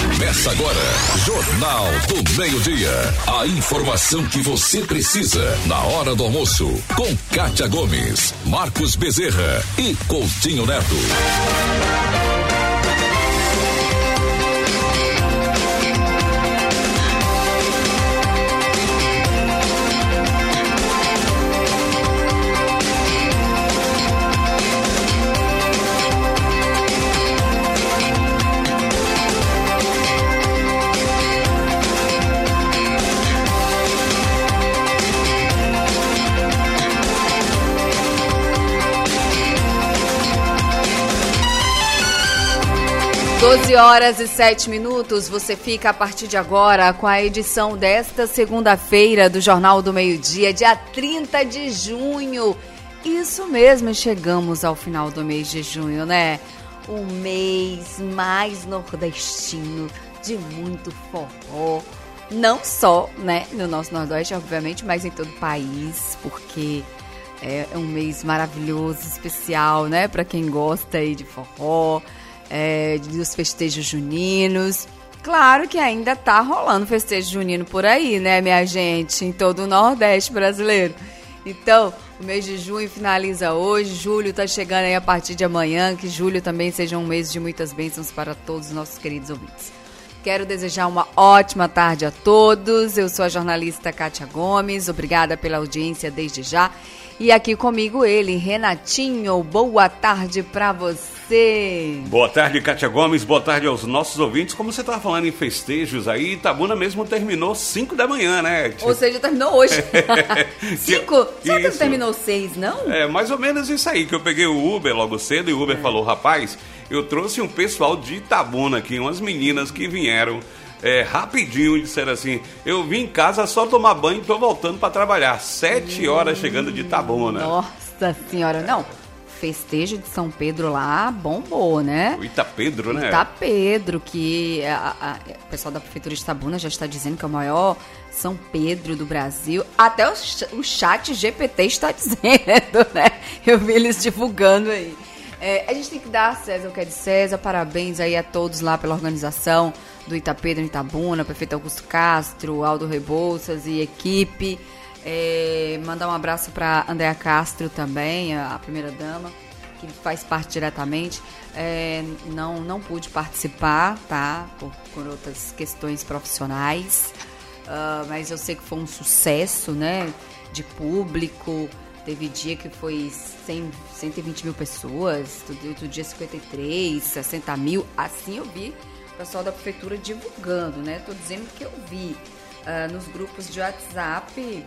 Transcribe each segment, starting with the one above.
Começa agora, Jornal do Meio-Dia. A informação que você precisa na hora do almoço. Com Kátia Gomes, Marcos Bezerra e Coutinho Neto. 12h07, você fica a partir de agora com a edição desta segunda-feira do Jornal do Meio-Dia, dia 30 de junho. Isso mesmo, chegamos ao final do mês de junho, né? Um mês mais nordestino, de muito forró. Não só, né, no nosso Nordeste, obviamente, mas em todo o país, porque é um mês maravilhoso, especial, né? Para quem gosta aí de forró. Dos festejos juninos. Claro que ainda tá rolando festejo junino por aí, né, minha gente? Em todo o Nordeste brasileiro. Então, o mês de junho finaliza hoje. Julho tá chegando aí a partir de amanhã. Que julho também seja um mês de muitas bênçãos para todos os nossos queridos ouvintes. Quero desejar uma ótima tarde a todos. Eu sou a jornalista Kátia Gomes. Obrigada pela audiência desde já. E aqui comigo ele, Renatinho. Boa tarde pra você. Boa tarde, Kátia Gomes. Boa tarde aos nossos ouvintes. Como você estava falando em festejos aí, Itabuna mesmo terminou 5 da manhã, né? Ou seja, terminou hoje. 5? Será que não terminou 6, não? É, mais ou menos isso aí, que eu peguei o Uber logo cedo e o Uber falou, rapaz, eu trouxe um pessoal de Itabuna aqui, umas meninas que vieram rapidinho, disseram assim, eu vim em casa só tomar banho e tô voltando para trabalhar. 7 horas chegando de Itabuna. Nossa senhora, não. Festejo de São Pedro lá bombou, né? O Itapedro, né? Itapedro, que o pessoal da Prefeitura de Itabuna já está dizendo que é o maior São Pedro do Brasil. Até o chat GPT está dizendo, né? Eu vi eles divulgando aí. A gente tem que dar a César o que é de César. Parabéns aí a todos lá pela organização do Itapedro em Itabuna, prefeito Augusto Castro, Aldo Rebouças e equipe. Mandar um abraço para Andréa Castro também, a primeira-dama, que faz parte diretamente. Não pude participar, tá? Por outras questões profissionais, mas eu sei que foi um sucesso, né? De público. Teve dia que foi 120 mil pessoas, outro dia 53, 60 mil. Assim eu vi o pessoal da prefeitura divulgando, né? Tô dizendo que eu vi nos grupos de WhatsApp.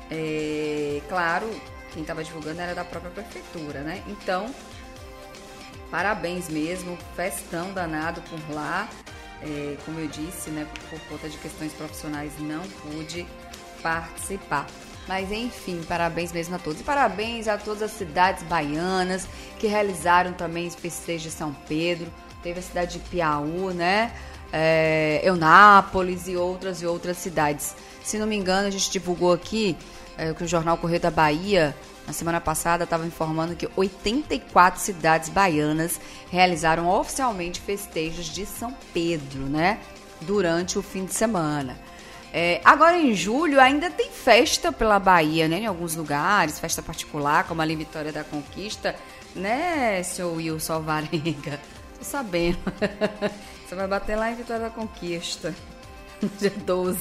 Claro, quem estava divulgando era da própria prefeitura, né? Então, parabéns mesmo, festão danado por lá. Como eu disse, né? Por conta de questões profissionais não pude participar. Mas enfim, parabéns mesmo a todos. E parabéns a todas as cidades baianas que realizaram também esse festejo de São Pedro. Teve a cidade de Piauí, né? Eunápolis e outras cidades. Se não me engano, a gente divulgou aqui que o jornal Correio da Bahia, na semana passada, estava informando que 84 cidades baianas realizaram oficialmente festejos de São Pedro, né? Durante o fim de semana. Agora em julho ainda tem festa pela Bahia, né? Em alguns lugares, festa particular, como ali em Vitória da Conquista, né, seu Wilson Alvarenga? Tô sabendo. Você vai bater lá em Vitória da Conquista, dia 12.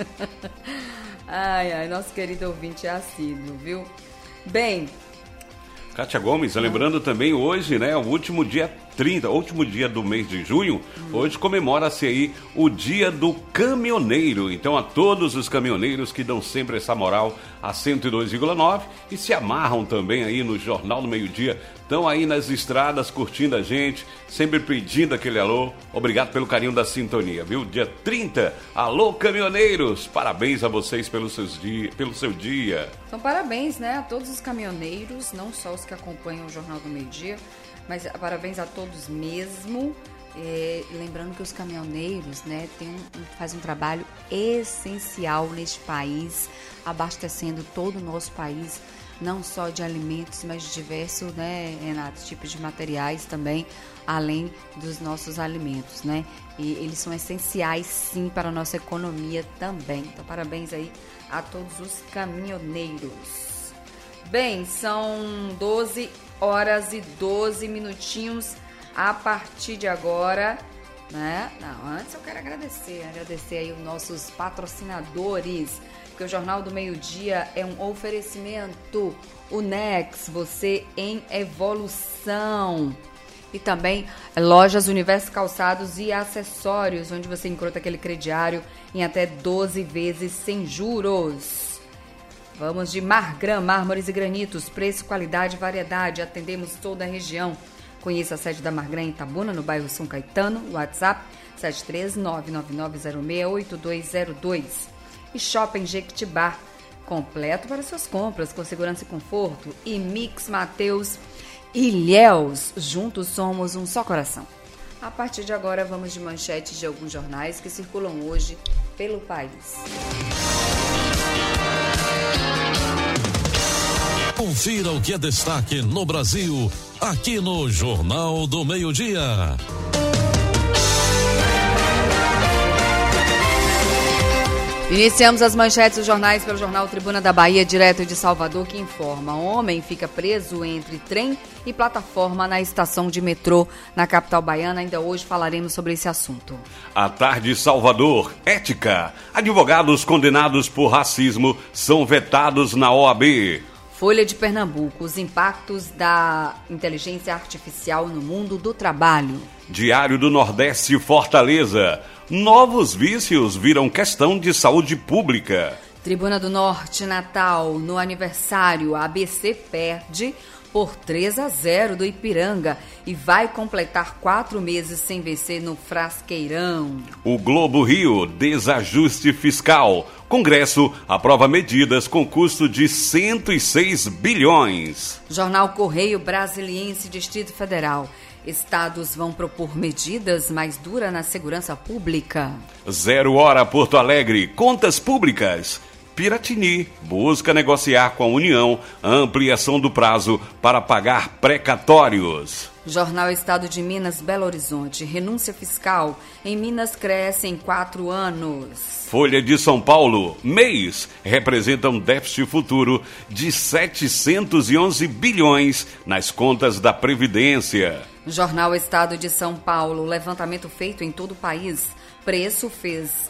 Ai, nosso querido ouvinte é assíduo, viu? Bem... Kátia Gomes, lembrando também hoje, né, o último dia 30, último dia do mês de junho, hoje comemora-se aí o Dia do Caminhoneiro. Então a todos os caminhoneiros que dão sempre essa moral a 102,9 e se amarram também aí no Jornal do Meio-Dia, estão aí nas estradas curtindo a gente, sempre pedindo aquele alô. Obrigado pelo carinho da sintonia, viu? Dia 30, alô caminhoneiros, parabéns a vocês pelo seu dia. Então parabéns, né, a todos os caminhoneiros, não só os que acompanham o Jornal do Meio-Dia, mas parabéns a todos mesmo. Lembrando que os caminhoneiros, né, fazem um trabalho essencial neste país, abastecendo todo o nosso país não só de alimentos, mas de diversos, né, Renato, tipos de materiais também, além dos nossos alimentos, né? E eles são essenciais, sim, para a nossa economia também. Então, parabéns aí a todos os caminhoneiros. Bem, são 12 horas e 12 minutinhos a partir de agora, né? Não, antes eu quero agradecer aí os nossos patrocinadores, porque o Jornal do Meio-Dia é um oferecimento. O Nex, você em evolução. E também Lojas Universo Calçados e Acessórios, onde você encontra aquele crediário em até 12 vezes sem juros. Vamos de Margram, mármores e granitos, preço, qualidade e variedade. Atendemos toda a região. Conheça a sede da Margram em Itabuna, no bairro São Caetano. WhatsApp 73999068202. E Shopping Jequitibá, completo para suas compras, com segurança e conforto. E Mix Mateus Ilhéus, juntos somos um só coração. A partir de agora, vamos de manchetes de alguns jornais que circulam hoje pelo país. Confira o que é destaque no Brasil, aqui no Jornal do Meio-Dia. Iniciamos as manchetes dos jornais pelo jornal Tribuna da Bahia, direto de Salvador, que informa: homem fica preso entre trem e plataforma na estação de metrô na capital baiana. Ainda hoje falaremos sobre esse assunto. À tarde, Salvador. Ética. Advogados condenados por racismo são vetados na OAB. Folha de Pernambuco, os impactos da inteligência artificial no mundo do trabalho. Diário do Nordeste, Fortaleza. Novos vícios viram questão de saúde pública. Tribuna do Norte, Natal. No aniversário, a ABC perde por 3-0 do Ipiranga e vai completar 4 meses sem vencer no Frasqueirão. O Globo Rio, desajuste fiscal. Congresso aprova medidas com custo de 106 bilhões. Jornal Correio Brasiliense, Distrito Federal. Estados vão propor medidas mais duras na segurança pública. 0 hora, Porto Alegre. Contas públicas. Piratini busca negociar com a União a ampliação do prazo para pagar precatórios. Jornal Estado de Minas, Belo Horizonte. Renúncia fiscal em Minas cresce em 4 anos. Folha de São Paulo. MEIs representa um déficit futuro de 711 bilhões nas contas da Previdência. Jornal Estado de São Paulo. Levantamento feito em todo o país. Preço fez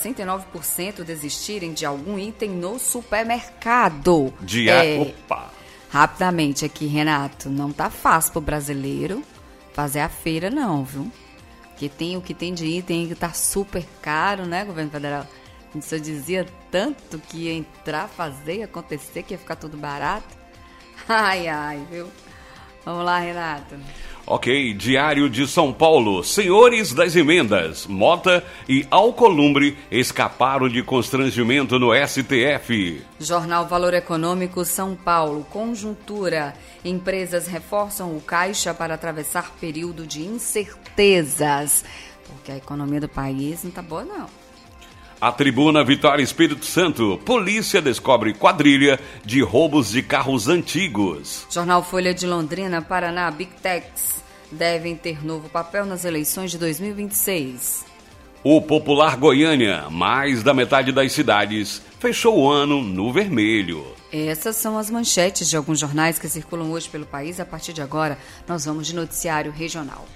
69% desistirem de algum item no supermercado. Opa! Rapidamente aqui, Renato, não tá fácil pro brasileiro fazer a feira não, viu? Porque tem o que tem de item que tá super caro, né, governo federal? A gente só dizia tanto que ia entrar, fazer, acontecer, que ia ficar tudo barato. Ai, viu? Vamos lá, Renato. Ok, Diário de São Paulo. Senhores das emendas, Mota e Alcolumbre escaparam de constrangimento no STF. Jornal Valor Econômico, São Paulo. Conjuntura. Empresas reforçam o caixa para atravessar período de incertezas. Porque a economia do país não tá boa, não. A Tribuna, Vitória, Espírito Santo. Polícia descobre quadrilha de roubos de carros antigos. Jornal Folha de Londrina, Paraná. Big Techs devem ter novo papel nas eleições de 2026. O Popular Goiânia. Mais da metade das cidades fechou o ano no vermelho. Essas são as manchetes de alguns jornais que circulam hoje pelo país. A partir de agora, nós vamos de noticiário regional.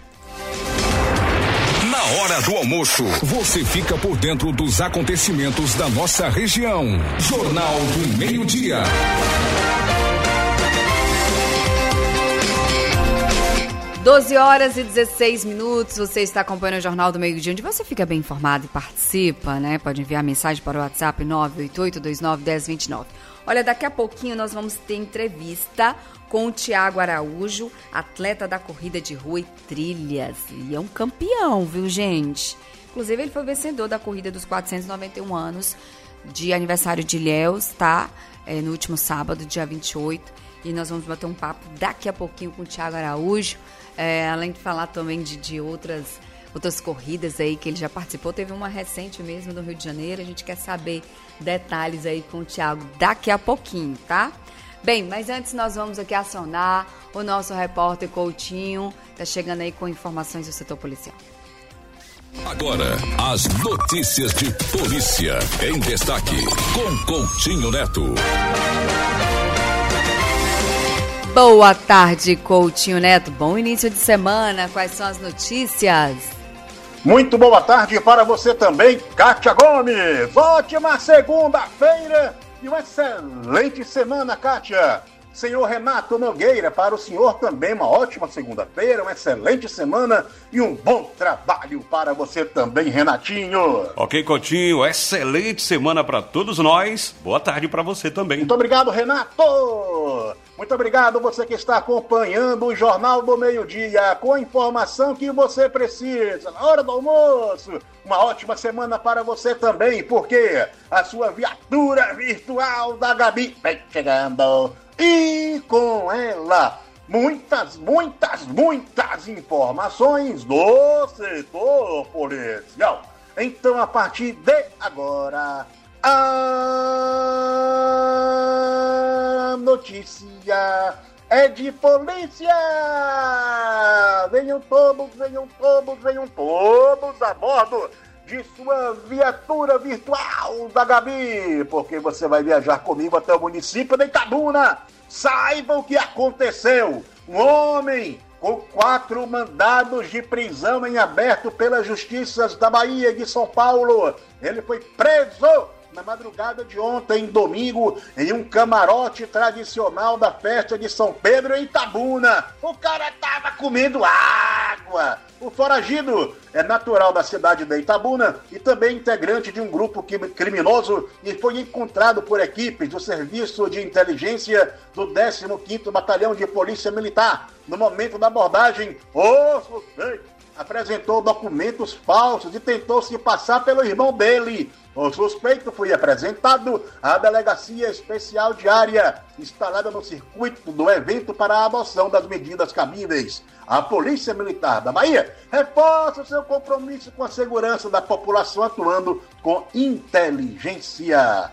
Na hora do almoço, você fica por dentro dos acontecimentos da nossa região. Jornal do Meio-Dia. Doze horas e 16 minutos, você está acompanhando o Jornal do Meio-Dia, onde você fica bem informado e participa, né? Pode enviar mensagem para o WhatsApp 988291029. Olha, daqui a pouquinho nós vamos ter entrevista com o Tiago Araújo, atleta da corrida de rua e trilhas. E é um campeão, viu, gente? Inclusive, ele foi vencedor da corrida dos 491 anos de aniversário de Ilhéus, tá? No último sábado, dia 28. E nós vamos bater um papo daqui a pouquinho com o Tiago Araújo. Além de falar também de outras corridas aí que ele já participou. Teve uma recente mesmo no Rio de Janeiro. A gente quer saber detalhes aí com o Tiago daqui a pouquinho, tá? Bem, mas antes nós vamos aqui acionar o nosso repórter Coutinho, tá chegando aí com informações do setor policial. Agora, as notícias de polícia em destaque, com Coutinho Neto. Boa tarde, Coutinho Neto. Bom início de semana. Quais são as notícias? Muito boa tarde para você também, Kátia Gomes. Ótima segunda-feira e uma excelente semana, Kátia. Senhor Renato Nogueira, para o senhor também uma ótima segunda-feira, uma excelente semana e um bom trabalho para você também, Renatinho. Ok, Coutinho, excelente semana para todos nós. Boa tarde para você também. Muito obrigado, Renato. Muito obrigado você que está acompanhando o Jornal do Meio-Dia com a informação que você precisa na hora do almoço. Uma ótima semana para você também, porque a sua viatura virtual da Gabi vem chegando. E com ela, muitas informações do setor policial. Então, a partir de agora, a notícia é de polícia. Venham todos a bordo de sua viatura virtual da Gabi, porque você vai viajar comigo até o município de Itabuna. Saiba o que aconteceu. Um homem com 4 mandados de prisão em aberto pelas justiças da Bahia e de São Paulo. Ele foi preso na madrugada de ontem, domingo, em um camarote tradicional da festa de São Pedro em Itabuna. O cara tava comendo água. O foragido é natural da cidade de Itabuna e também integrante de um grupo criminoso e foi encontrado por equipes do Serviço de Inteligência do 15º Batalhão de Polícia Militar. No momento da abordagem, o suspeito apresentou documentos falsos e tentou se passar pelo irmão dele. O suspeito foi apresentado à Delegacia Especial de Área, instalada no circuito do evento para a adoção das medidas cabíveis. A Polícia Militar da Bahia reforça seu compromisso com a segurança da população, atuando com inteligência.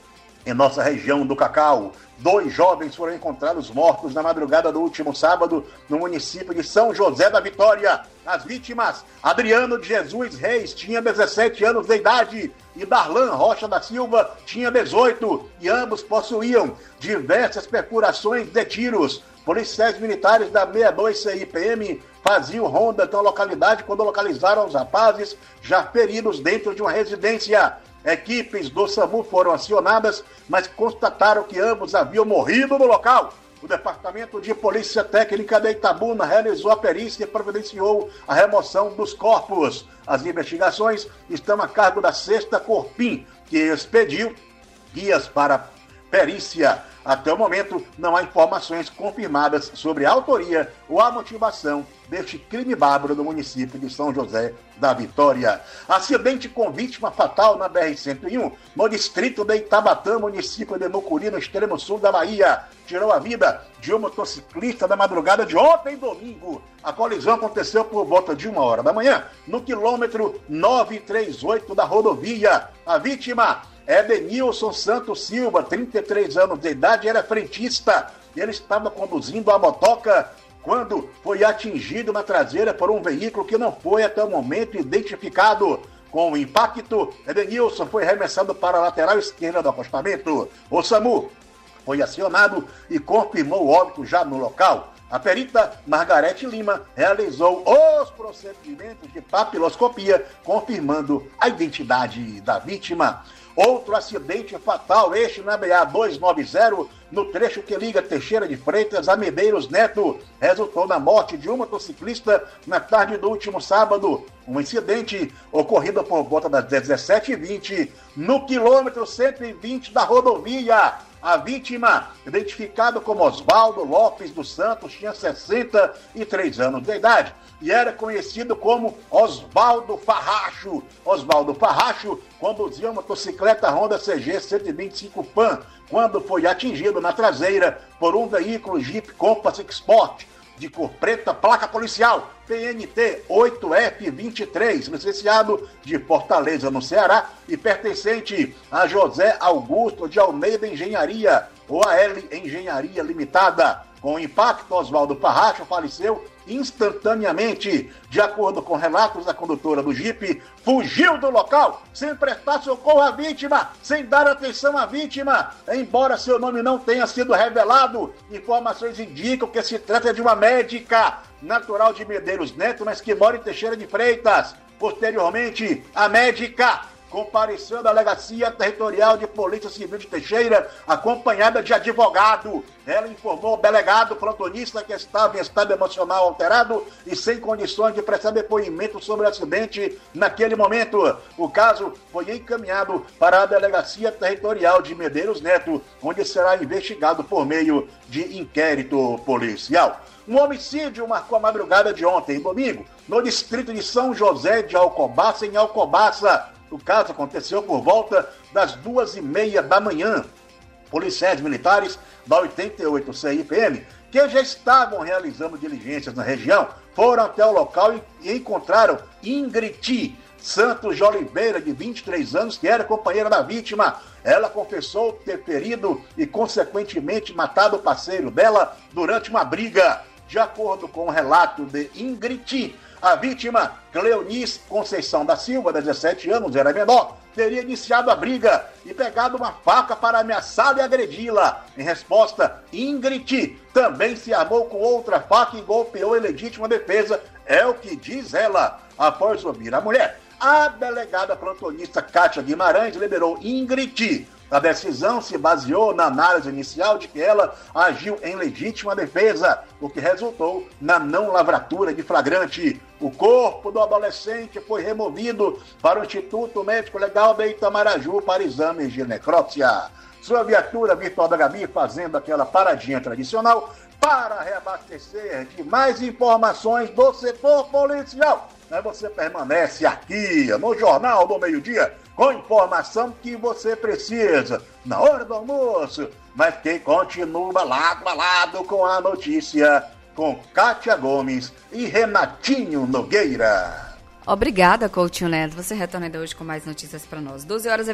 Em nossa região do Cacau, 2 jovens foram encontrados mortos na madrugada do último sábado no município de São José da Vitória. As vítimas, Adriano de Jesus Reis, tinha 17 anos de idade, e Darlan Rocha da Silva tinha 18, e ambos possuíam diversas perfurações de tiros. Policiais militares da 62 CIPM faziam ronda na localidade quando localizaram os rapazes já feridos dentro de uma residência. Equipes do SAMU foram acionadas, mas constataram que ambos haviam morrido no local. O Departamento de Polícia Técnica de Itabuna realizou a perícia e providenciou a remoção dos corpos. As investigações estão a cargo da 6ª Corpim, que expediu guias para perícia. Até o momento, não há informações confirmadas sobre a autoria ou a motivação deste crime bárbaro no município de São José da Vitória. Acidente com vítima fatal na BR-101, no distrito de Itabatã, município de Mucuri, no extremo sul da Bahia. Tirou a vida de um motociclista na madrugada de ontem, domingo. A colisão aconteceu por volta de 1h da manhã, no quilômetro 938 da rodovia. A vítima é Denilson Santos Silva, 33 anos de idade, era frentista. Ele estava conduzindo a motoca quando foi atingido na traseira por um veículo que não foi até o momento identificado. Com o impacto, Edenilson foi arremessado para a lateral esquerda do acostamento. O SAMU foi acionado e confirmou o óbito já no local. A perita Margarete Lima realizou os procedimentos de papiloscopia, confirmando a identidade da vítima. Outro acidente fatal, este na BA-290, no trecho que liga Teixeira de Freitas a Medeiros Neto, resultou na morte de um motociclista na tarde do último sábado. Um incidente ocorrido por volta das 17h20, no quilômetro 120 da rodovia. A vítima, identificado como Osvaldo Lopes dos Santos, tinha 63 anos de idade e era conhecido como Osvaldo Farracho. Osvaldo Farracho conduzia uma motocicleta Honda CG 125 Pan quando foi atingido na traseira por um veículo Jeep Compass Sport. de cor preta, placa policial, PNT 8F23, licenciado de Fortaleza, no Ceará, e pertencente a José Augusto de Almeida Engenharia, OAL Engenharia Limitada. Com o impacto, Oswaldo Parracho faleceu instantaneamente. De acordo com relatos, a condutora do Jeep fugiu do local sem prestar socorro à vítima, sem dar atenção à vítima. Embora seu nome não tenha sido revelado, informações indicam que se trata de uma médica natural de Medeiros Neto, mas que mora em Teixeira de Freitas. Posteriormente, a médica compareceu na Delegacia Territorial de Polícia Civil de Teixeira, acompanhada de advogado. Ela informou ao delegado plantonista que estava em estado emocional alterado e sem condições de prestar depoimento sobre o acidente naquele momento. O caso foi encaminhado para a Delegacia Territorial de Medeiros Neto, onde será investigado por meio de inquérito policial. Um homicídio marcou a madrugada de ontem, domingo, no distrito de São José de Alcobaça, em Alcobaça. O caso aconteceu por volta das 2h30 da manhã. Policiais militares da 88 CIPM, que já estavam realizando diligências na região, foram até o local e encontraram Ingrid Santos de Oliveira, de 23 anos, que era companheira da vítima. Ela confessou ter ferido e, consequentemente, matado o parceiro dela durante uma briga. De acordo com o relato de Ingrid, a vítima, Cleonice Conceição da Silva, 17 anos, era menor, teria iniciado a briga e pegado uma faca para ameaçá-la e agredi-la. Em resposta, Ingrid também se armou com outra faca e golpeou em legítima defesa, é o que diz ela. Após ouvir a mulher, a delegada plantonista Kátia Guimarães liberou Ingrid. A decisão se baseou na análise inicial de que ela agiu em legítima defesa, o que resultou na não lavratura de flagrante. O corpo do adolescente foi removido para o Instituto Médico Legal de Itamaraju para exames de necrópsia. Sua viatura virtual da Gabi fazendo aquela paradinha tradicional para reabastecer de mais informações do setor policial. Aí você permanece aqui no Jornal do Meio-Dia com informação que você precisa na hora do almoço, mas que continua lado a lado com a notícia com Kátia Gomes e Renatinho Nogueira. Obrigada, Coutinho Neto. Você retorna ainda hoje com mais notícias para nós.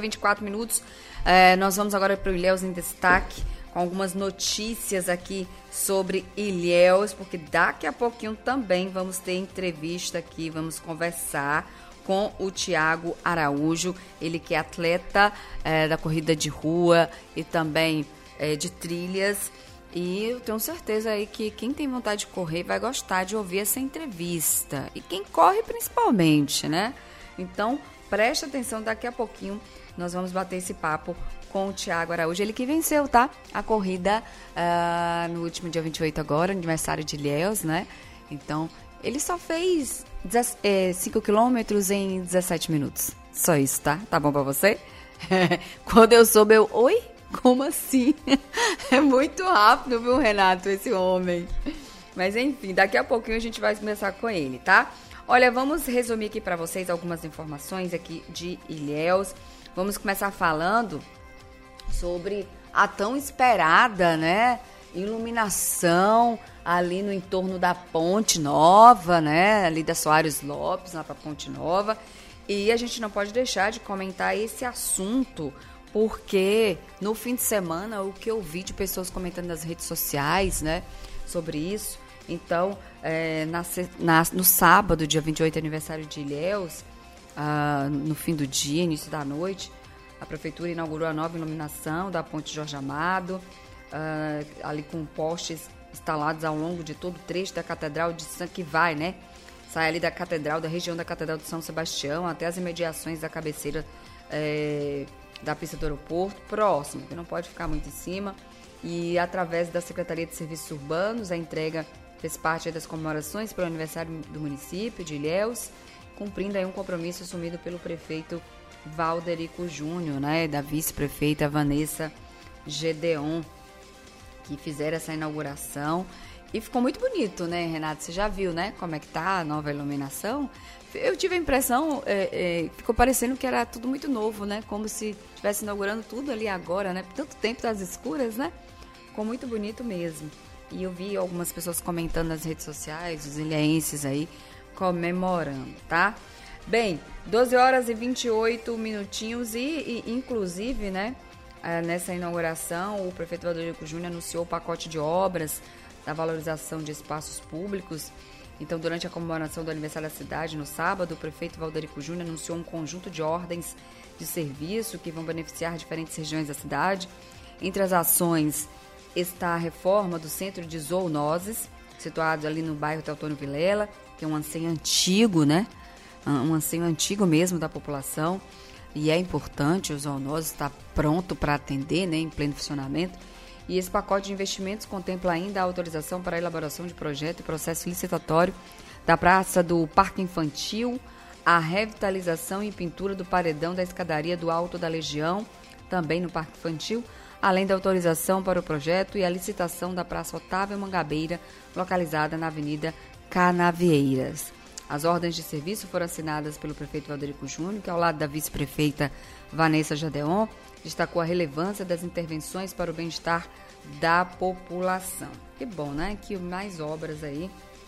12h24. Nós vamos agora para o Ilhéus em Destaque, com algumas notícias aqui sobre Ilhéus, porque daqui a pouquinho também vamos ter entrevista aqui, vamos conversar com o Tiago Araújo, ele que é atleta da corrida de rua e também de trilhas, e eu tenho certeza aí que quem tem vontade de correr vai gostar de ouvir essa entrevista, e quem corre principalmente, né? Então, preste atenção, daqui a pouquinho nós vamos bater esse papo com o Tiago Araújo, ele que venceu, tá? A corrida no último dia 28 agora, aniversário de Ilhéus, né? Então, ele só fez 5 quilômetros em 17 minutos. Só isso, tá? Tá bom pra você? Quando eu soube, oi? Como assim? É muito rápido, viu, Renato, esse homem. Mas, enfim, daqui a pouquinho a gente vai começar com ele, tá? Olha, vamos resumir aqui pra vocês algumas informações aqui de Ilhéus. Vamos começar falando sobre a tão esperada, né, iluminação ali no entorno da Ponte Nova, né, ali da Soares Lopes, lá para Ponte Nova. E a gente não pode deixar de comentar esse assunto, porque no fim de semana o que eu vi de pessoas comentando nas redes sociais, né, sobre isso. Então, no sábado, dia 28, aniversário de Ilhéus, no fim do dia, início da noite, a Prefeitura inaugurou a nova iluminação da Ponte Jorge Amado, ali com postes instalados ao longo de todo o trecho da Catedral de São, que vai, né? Sai ali da Catedral, da região da Catedral de São Sebastião, até as imediações da cabeceira da pista do aeroporto, próximo, que não pode ficar muito em cima. E através da Secretaria de Serviços Urbanos, a entrega fez parte das comemorações pelo aniversário do município de Ilhéus, cumprindo aí um compromisso assumido pelo prefeito Valderico Júnior, né, da vice-prefeita Vanessa Gedeon, que fizeram essa inauguração. E ficou muito bonito, né, Renato? Você já viu, né, como é que tá a nova iluminação? Eu tive a impressão, ficou parecendo que era tudo muito novo, né? Como se estivesse inaugurando tudo ali agora, né? Por tanto tempo das escuras, né? Ficou muito bonito mesmo. E eu vi algumas pessoas comentando nas redes sociais, os ilhéenses aí, comemorando, tá? Bem, 12 horas e 28 minutinhos e inclusive, né, nessa inauguração, o prefeito Valderico Júnior anunciou o pacote de obras da valorização de espaços públicos. Então, durante a comemoração do aniversário da cidade, no sábado, o prefeito Valderico Júnior anunciou um conjunto de ordens de serviço que vão beneficiar diferentes regiões da cidade. Entre as ações está a reforma do Centro de Zoonoses, situado ali no bairro Teotônio Vilela, que é um anseio antigo, né? Um anseio antigo mesmo da população. E é importante, o zoonoses está pronto para atender, né, em pleno funcionamento. E esse pacote de investimentos contempla ainda a autorização para a elaboração de projeto e processo licitatório da Praça do Parque Infantil, a revitalização e pintura do paredão da escadaria do Alto da Legião, também no Parque Infantil, além da autorização para o projeto e a licitação da Praça Otávio Mangabeira, localizada na Avenida Canavieiras. As ordens de serviço foram assinadas pelo prefeito Valderico Júnior, que ao lado da vice-prefeita Vanessa Jadeon, destacou a relevância das intervenções para o bem-estar da população. Que bom, né? Que mais obras aí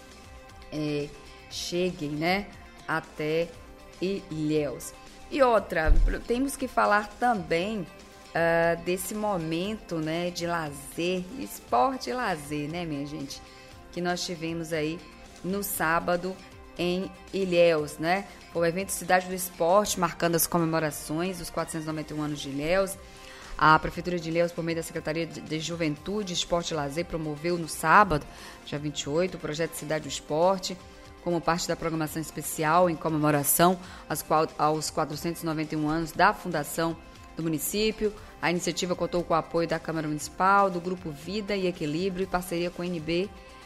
cheguem, né, até Ilhéus. E outra, temos que falar também desse momento, né, de lazer, esporte e lazer, né, minha gente, que nós tivemos aí no sábado em Ilhéus, né? Foi o evento Cidade do Esporte, marcando as comemorações dos 491 anos de Ilhéus. A Prefeitura de Ilhéus, por meio da Secretaria de Juventude, Esporte e Lazer, promoveu no sábado, dia 28, o projeto Cidade do Esporte, como parte da programação especial em comemoração aos 491 anos da fundação do município. A iniciativa contou com o apoio da Câmara Municipal, do Grupo Vida e Equilíbrio, e parceria com o NB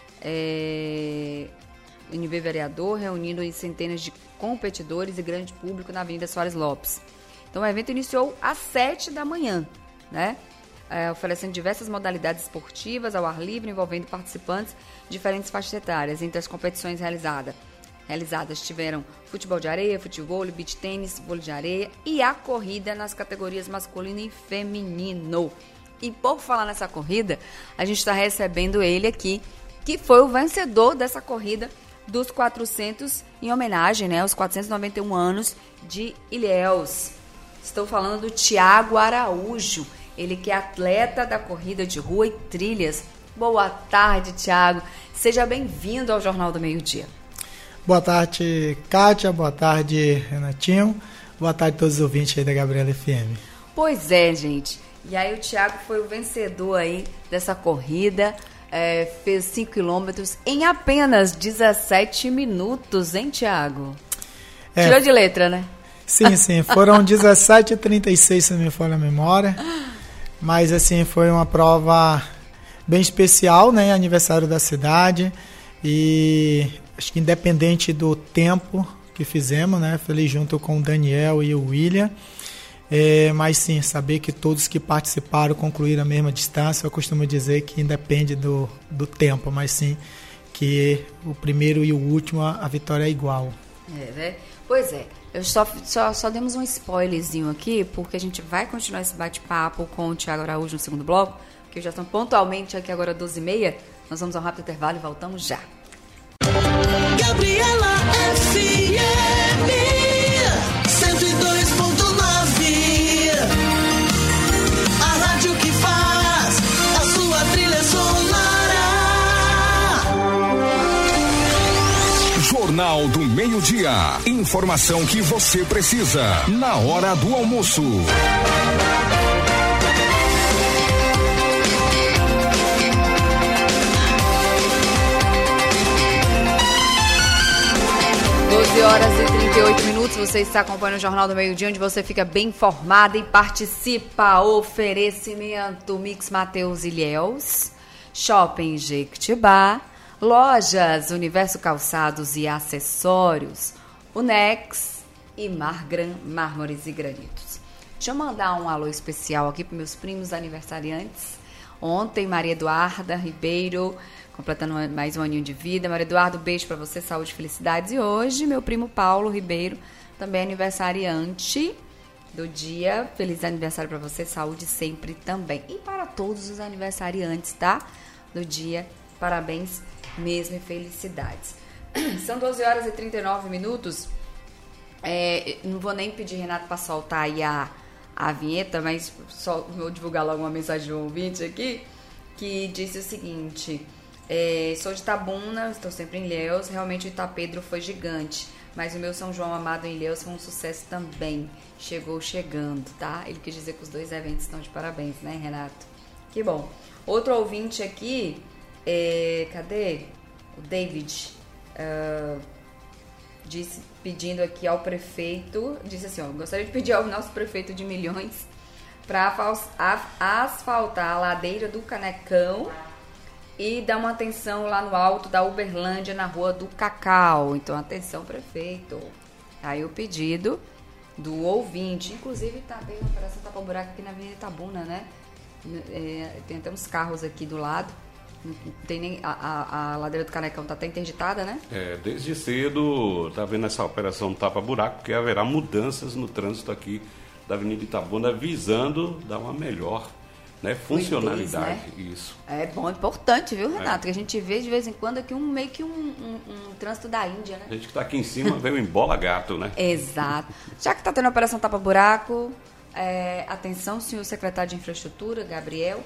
Vereador, reunindo centenas de competidores e grande público na Avenida Soares Lopes. Então, o evento iniciou às 7 da manhã, né? Oferecendo diversas modalidades esportivas ao ar livre, envolvendo participantes de diferentes faixas etárias. Entre as competições realizadas tiveram futebol de areia, futebol, beach tênis, vôlei de areia e a corrida nas categorias masculino e feminino. E por falar nessa corrida, a gente está recebendo ele aqui, que foi o vencedor dessa corrida dos 400, em homenagem, né, aos 491 anos de Ilhéus. Estou falando do Tiago Araújo, ele que é atleta da corrida de rua e trilhas. Boa tarde, Tiago. Seja bem-vindo ao Jornal do Meio-Dia. Boa tarde, Kátia. Boa tarde, Renatinho. Boa tarde a todos os ouvintes aí da Gabriela FM. Pois é, gente. E aí o Tiago foi o vencedor aí dessa corrida. Fez 5 quilômetros em apenas 17 minutos, hein, Tiago? Tirou de letra, né? Sim. Foram 17h36, se não me falha a memória. Mas, assim, foi uma prova bem especial, né? Aniversário da cidade. E acho que independente do tempo que fizemos, né? Feliz junto com o Daniel e o William. Mas sim, saber que todos que participaram concluíram a mesma distância, eu costumo dizer que independe do tempo, mas sim que o primeiro e o último, a vitória é igual. Né? Pois é, eu só demos um spoilerzinho aqui, porque a gente vai continuar esse bate-papo com o Tiago Araújo no segundo bloco, que já estão pontualmente aqui agora 12h30, nós vamos a um rápido intervalo e voltamos já. Gabriela FM 102.9, a rádio que faz a sua trilha sonora. Jornal do Meio-Dia. Informação que você precisa na hora do almoço. Horas e 38 minutos, você está acompanhando o Jornal do Meio-Dia, onde você fica bem informado e participa. Oferecimento Mix Mateus Ilhéus, Shopping Jequitibá, Lojas Universo Calçados e Acessórios, Unex e Margran Mármores e Granitos. Deixa eu mandar um alô especial aqui para meus primos aniversariantes. Ontem, Maria Eduarda Ribeiro, completando mais um aninho de vida. Maria Eduardo, beijo pra você, saúde e felicidades. E hoje, meu primo Paulo Ribeiro, também aniversariante do dia. Feliz aniversário pra você, saúde sempre também. E para todos os aniversariantes, tá? Do dia Parabéns mesmo e felicidades. São 12 horas e 39 minutos. Não vou nem pedir, Renato, para soltar aí a vinheta, mas só vou divulgar logo uma mensagem de um ouvinte aqui, que disse o seguinte: sou de Itabuna, estou sempre em Ilhéus, realmente o Itapedro foi gigante, mas o meu São João amado em Ilhéus foi um sucesso também, chegou chegando, tá? Ele quis dizer que os dois eventos estão de parabéns, né, Renato? Que bom. Outro ouvinte aqui, cadê? O David, pedindo aqui ao prefeito, disse assim, gostaria de pedir ao nosso prefeito de Milhões para asfaltar a ladeira do Canecão e dar uma atenção lá no alto da Uberlândia, na Rua do Cacau. Então, atenção, prefeito. Aí o pedido do ouvinte, inclusive tá bem na Operação Tapa Buraco aqui na Avenida Itabuna, né? Tem até uns carros aqui do lado. Não tem nem a ladeira do Canecão tá até interditada, né? Desde cedo tá vendo essa operação Tapa Buraco, porque haverá mudanças no trânsito aqui da Avenida Itabuna, visando dar uma melhor, né, funcionalidade. Fluidez, né? Isso. É bom, importante, viu, Renato? Que a gente vê de vez em quando aqui meio que um trânsito da Índia, né? A gente que tá aqui em cima veio embola gato, né? Exato. Já que tá tendo a operação Tapa Buraco, atenção, senhor secretário de Infraestrutura, Gabriel,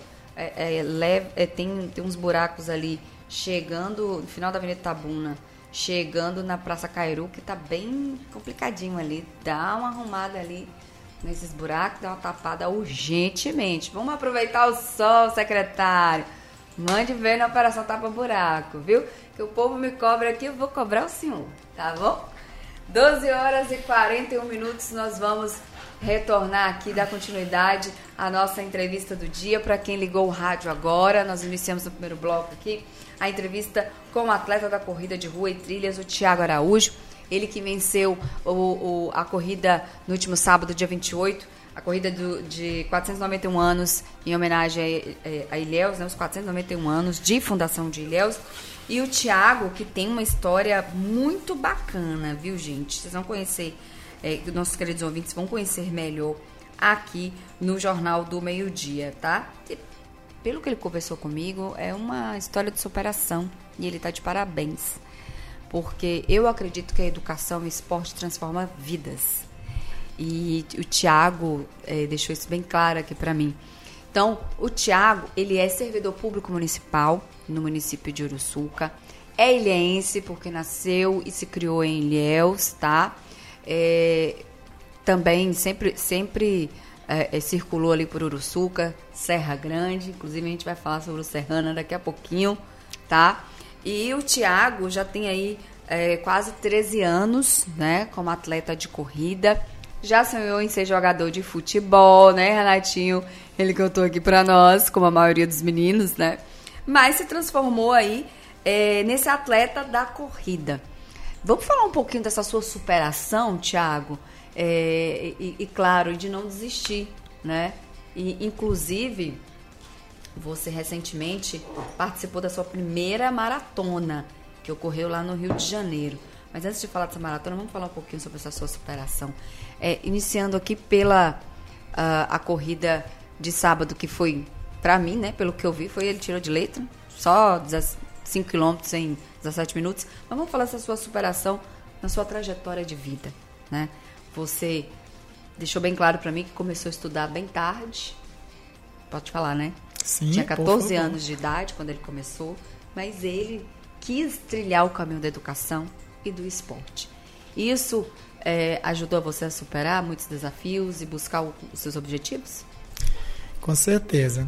tem uns buracos ali chegando no final da Avenida Itabuna, chegando na Praça Cairu, que tá bem complicadinho ali. Dá uma arrumada ali nesses buracos, dá uma tapada urgentemente. Vamos aproveitar o sol, secretário. Mande ver na Operação Tapa Buraco, viu? Que o povo me cobra aqui, eu vou cobrar o senhor, tá bom? 12 horas e 41 minutos, nós vamos retornar aqui, dar continuidade à nossa entrevista do dia. Para quem ligou o rádio agora, nós iniciamos no primeiro bloco aqui a entrevista com o atleta da corrida de rua e trilhas, o Thiago Araújo. Ele que venceu a corrida no último sábado, dia 28, a corrida de 491 anos em homenagem a Ilhéus, né, os 491 anos de fundação de Ilhéus. E o Thiago, que tem uma história muito bacana, viu, gente? Vocês vão conhecer, nossos queridos ouvintes vão conhecer melhor aqui no Jornal do Meio-Dia, tá? E, pelo que ele conversou comigo, é uma história de superação e ele tá de parabéns. Porque eu acredito que a educação e o esporte transforma vidas. E o Thiago deixou isso bem claro aqui para mim. Então, o Thiago, ele é servidor público municipal no município de Uruçuca. É ilhéense porque nasceu e se criou em Ilhéus, tá? Também sempre circulou ali por Uruçuca, Serra Grande. Inclusive, a gente vai falar sobre o Serrana daqui a pouquinho, tá? E o Thiago já tem aí quase 13 anos, né, como atleta de corrida. Já sonhou em ser jogador de futebol, né, Renatinho? Ele contou aqui pra nós, como a maioria dos meninos, né? Mas se transformou aí nesse atleta da corrida. Vamos falar um pouquinho dessa sua superação, Thiago? Claro, de não desistir, né? E, inclusive, você recentemente participou da sua primeira maratona, que ocorreu lá no Rio de Janeiro. Mas antes de falar dessa maratona, vamos falar um pouquinho sobre essa sua superação. Iniciando aqui pela a corrida de sábado, que foi, pra mim, né, pelo que eu vi, ele tirou de letra, só 5 quilômetros em 17 minutos. Mas vamos falar dessa sua superação na sua trajetória de vida, né? Você deixou bem claro pra mim que começou a estudar bem tarde. Pode falar, né? Sim, tinha 14 anos de idade quando ele começou, mas ele quis trilhar o caminho da educação e do esporte. Isso ajudou você a superar muitos desafios e buscar os seus objetivos? Com certeza.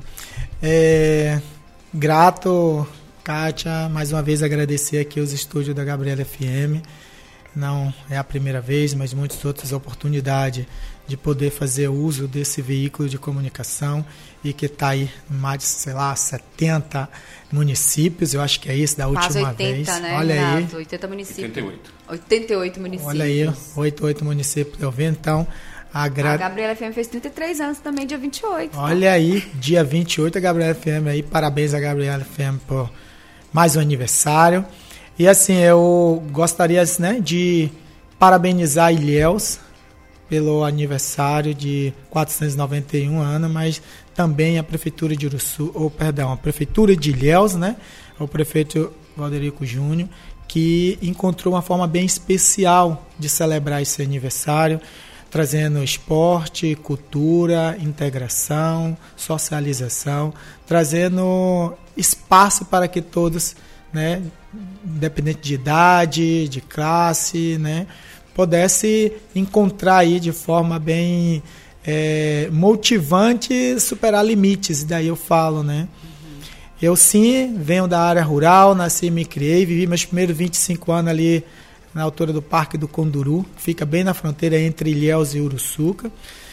Grato, Kátia, mais uma vez agradecer aqui os estúdios da Gabriela FM. Não é a primeira vez, mas muitas outras oportunidades de poder fazer uso desse veículo de comunicação e que está aí em mais de, 70 municípios, eu acho que é isso da última 80, vez. Né, olha Renato? aí. 80 municípios. 88 municípios. Olha aí, 88 municípios eu vi, então... A Gabriela FM fez 33 anos também, dia 28. Olha tá? Aí, dia 28, a Gabriela FM aí, parabéns a Gabriela FM por mais um aniversário. E assim, eu gostaria, né, de parabenizar Ilhéus pelo aniversário de 491 anos, mas também a Prefeitura de a Prefeitura de Ilhéus, né, ao prefeito Valderico Júnior, que encontrou uma forma bem especial de celebrar esse aniversário, trazendo esporte, cultura, integração, socialização, trazendo espaço para que todos, né, independente de idade, de classe, né, pudesse encontrar aí de forma bem motivante, superar limites. Daí eu falo, né? Eu sim venho da área rural, nasci e me criei, vivi meus primeiros 25 anos ali na altura do Parque do Conduru, que fica bem na fronteira entre Ilhéus e Uruçuca.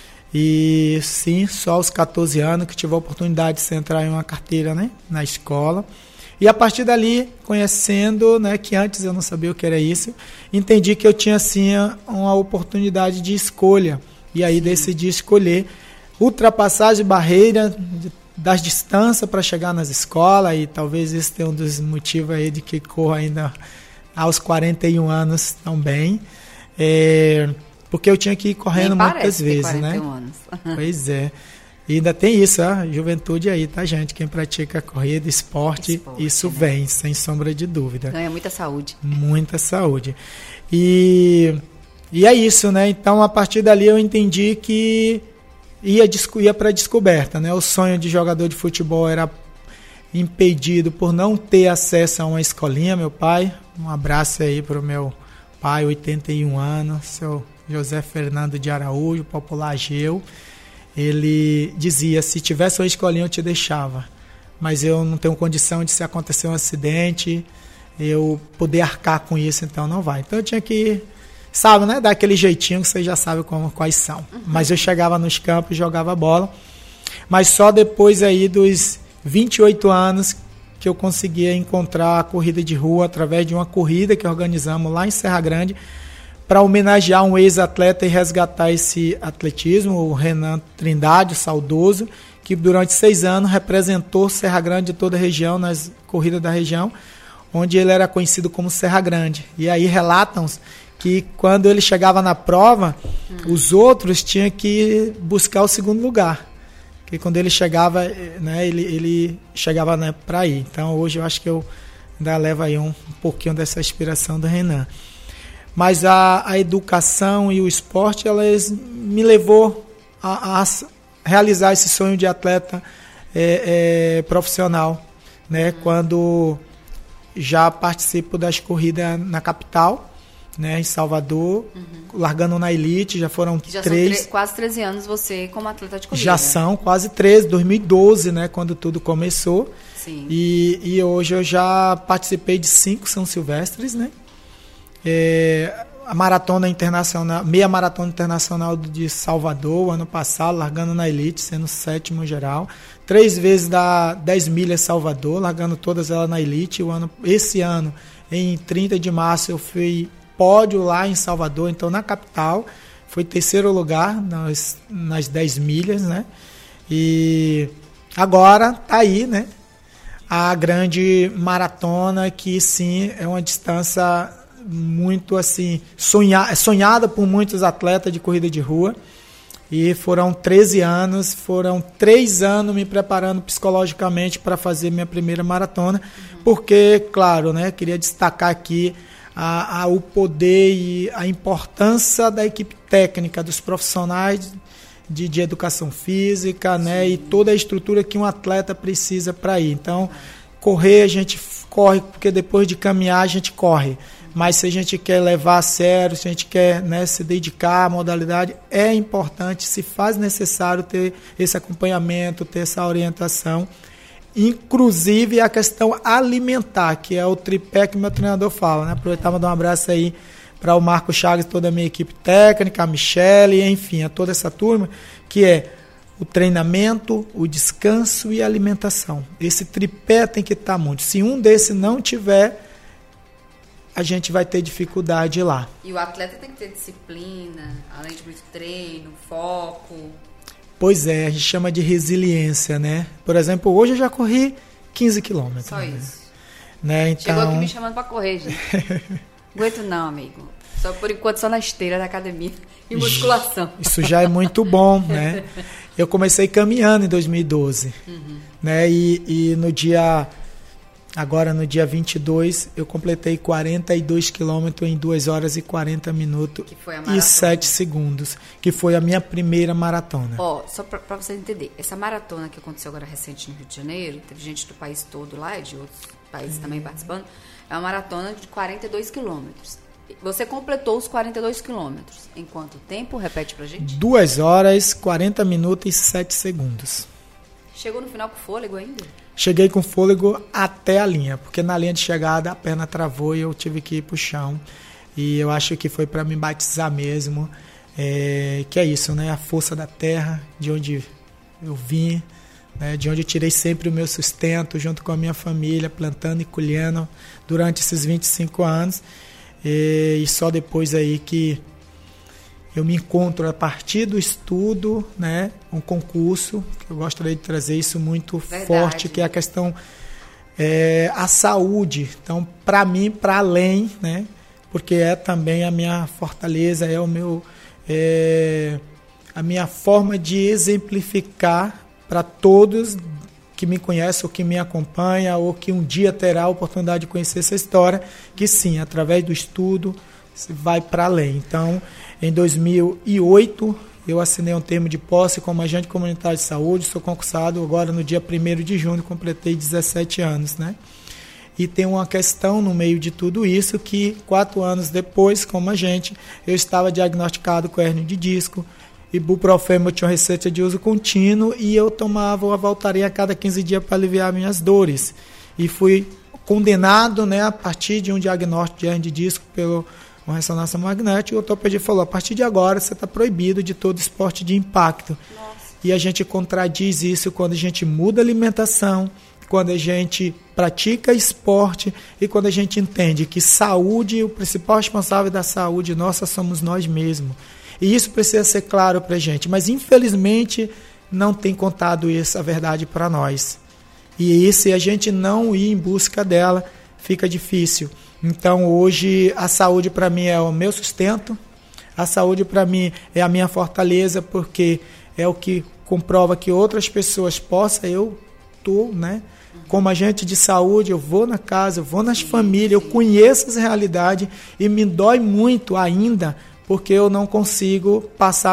E sim, só aos 14 anos que tive a oportunidade de entrar em uma carteira, né, na escola. E a partir dali, conhecendo, né, que antes eu não sabia o que era isso, entendi que eu tinha sim uma oportunidade de escolha. E aí decidi escolher ultrapassar de barreira das distâncias para chegar nas escolas, e talvez esse tenha um dos motivos aí de que corro ainda aos 41 anos também, porque eu tinha que ir correndo muitas vezes, né? Anos. Pois é. E ainda tem isso, a juventude aí, tá, gente? Quem pratica corrida, esporte isso, né? Vem, sem sombra de dúvida. Ganha muita saúde. Muita saúde. E é isso, né? Então, a partir dali eu entendi que ia para a descoberta, né? O sonho de jogador de futebol era impedido por não ter acesso a uma escolinha. Meu pai, um abraço aí para o meu pai, 81 anos, seu José Fernando de Araújo, popular Ageu. Ele dizia, se tivesse uma escolinha eu te deixava, mas eu não tenho condição de, se acontecer um acidente, eu poder arcar com isso, então não vai. Então eu tinha que, sabe, né, dar aquele jeitinho que vocês já sabem quais são. Uhum. Mas eu chegava nos campos e jogava bola, mas só depois aí dos 28 anos que eu conseguia encontrar a corrida de rua através de uma corrida que organizamos lá em Serra Grande, para homenagear um ex-atleta e resgatar esse atletismo, o Renan Trindade, o saudoso, que durante 6 anos representou Serra Grande de toda a região, nas corridas da região, onde ele era conhecido como Serra Grande. E aí relatam que quando ele chegava na prova, os outros tinham que buscar o segundo lugar. Porque quando ele chegava, né, ele chegava, né, para ir. Então hoje eu acho que eu ainda levo aí um pouquinho dessa inspiração do Renan. Mas a educação e o esporte, elas me levou a realizar esse sonho de atleta profissional, né? Quando já participo das corridas na capital, né? Em Salvador, largando na elite, já foram já 3... São quase 13 anos você como atleta de corrida. Já são quase 13, 2012, né? Quando tudo começou. Sim. E hoje eu já participei de 5 São Silvestres, né? A maratona internacional, meia maratona internacional de Salvador, ano passado, largando na elite, sendo 7º geral. 3 vezes da 10 milhas Salvador, largando todas elas na elite. Esse ano, em 30 de março, eu fui pódio lá em Salvador, então na capital. Foi 3º lugar nas 10 milhas, né? E agora tá aí, né? A grande maratona, que sim, é uma distância muito assim, sonhada por muitos atletas de corrida de rua. E foram 13 anos, foram 3 anos me preparando psicologicamente para fazer minha primeira maratona, porque, claro, né, queria destacar aqui o poder e a importância da equipe técnica, dos profissionais de educação física, né, e toda a estrutura que um atleta precisa para ir. Então, correr, a gente corre, porque depois de caminhar a gente corre. Mas se a gente quer levar a sério, se a gente quer, né, se dedicar à modalidade, é importante, se faz necessário ter esse acompanhamento, ter essa orientação. Inclusive a questão alimentar, que é o tripé que meu treinador fala, né? Aproveitar e mandar um abraço aí para o Marco Chagas, toda a minha equipe técnica, a Michele, enfim, a toda essa turma, que é o treinamento, o descanso e a alimentação. Esse tripé tem que estar muito. Se um desses não tiver, a gente vai ter dificuldade lá. E o atleta tem que ter disciplina, além de muito treino, foco. Pois é, a gente chama de resiliência, né? Por exemplo, hoje eu já corri 15 quilômetros. Só isso. Né? Então... Chegou aqui me chamando pra correr, gente. Aguento não, amigo. Só por enquanto, só na esteira da academia e musculação. Isso já é muito bom, né? Eu comecei caminhando em 2012, né? E no dia Agora, no dia 22, eu completei 42 quilômetros em 2 horas e 40 minutos e 7 segundos, que foi a minha primeira maratona. Só para você entender, essa maratona que aconteceu agora recente no Rio de Janeiro, teve gente do país todo lá e de outros países também participando, é uma maratona de 42 quilômetros. Você completou os 42 quilômetros. Em quanto tempo? Repete pra gente. 2 horas, 40 minutos e 7 segundos. Chegou no final com fôlego ainda? Cheguei com fôlego até a linha, porque na linha de chegada a perna travou e eu tive que ir pro chão. E eu acho que foi para me batizar mesmo, que é isso, né? A força da terra, de onde eu vim, né? De onde eu tirei sempre o meu sustento, junto com a minha família, plantando e colhendo durante esses 25 anos. E só depois aí que eu me encontro a partir do estudo, né, um concurso, que eu gostaria de trazer isso muito forte, que é a questão, a saúde. Então, para mim, para além, né, porque é também a minha fortaleza, é o meu, a minha forma de exemplificar para todos que me conhece ou que me acompanha ou que um dia terá a oportunidade de conhecer essa história, que sim, através do estudo, você vai para além. Então, em 2008, eu assinei um termo de posse como agente comunitário de saúde, sou concursado agora no dia 1º de junho, completei 17 anos, né? E tem uma questão no meio de tudo isso que 4 anos depois, como agente, eu estava diagnosticado com hérnia de disco, ibuprofeno tinha uma receita de uso contínuo e eu tomava uma Voltaren a cada 15 dias para aliviar minhas dores. E fui condenado, né, a partir de um diagnóstico de hérnia de disco pelo uma ressonância magnética. O ortopedia falou, a partir de agora você está proibido de todo esporte de impacto. Nossa. E a gente contradiz isso quando a gente muda a alimentação, quando a gente pratica esporte e quando a gente entende que saúde, o principal responsável da saúde nossa somos nós mesmos. E isso precisa ser claro para a gente, mas infelizmente não tem contado essa verdade para nós. E se a gente não ir em busca dela, fica difícil. Então hoje a saúde para mim é o meu sustento, a saúde para mim é a minha fortaleza, porque é o que comprova que outras pessoas possam, eu estou, né? Como agente de saúde, eu vou na casa, eu vou nas famílias, eu conheço essa realidade e me dói muito ainda, porque eu não consigo passar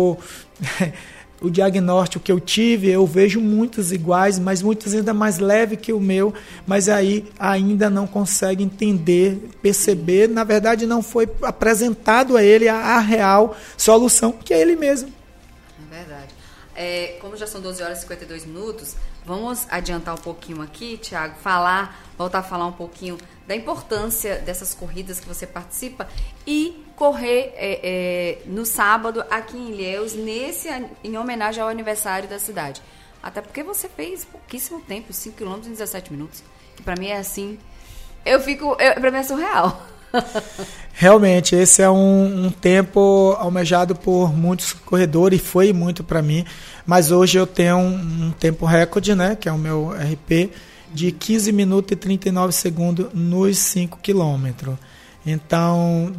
o diagnóstico que eu tive. Eu vejo muitos iguais, mas muitos ainda mais leves que o meu, mas aí ainda não consegue entender, perceber. Na verdade, não foi apresentado a ele a real solução, que é ele mesmo. É verdade. Como já são 12 horas e 52 minutos, vamos adiantar um pouquinho aqui, Thiago, voltar a falar um pouquinho da importância dessas corridas que você participa e correr no sábado aqui em Ilhéus, em homenagem ao aniversário da cidade. Até porque você fez pouquíssimo tempo, 5 km em 17 minutos, que para mim é assim, para mim é surreal. Realmente, esse é um tempo almejado por muitos corredores e foi muito para mim, mas hoje eu tenho um tempo recorde, né, que é o meu RP, de 15 minutos e 39 segundos nos 5 quilômetros. Então,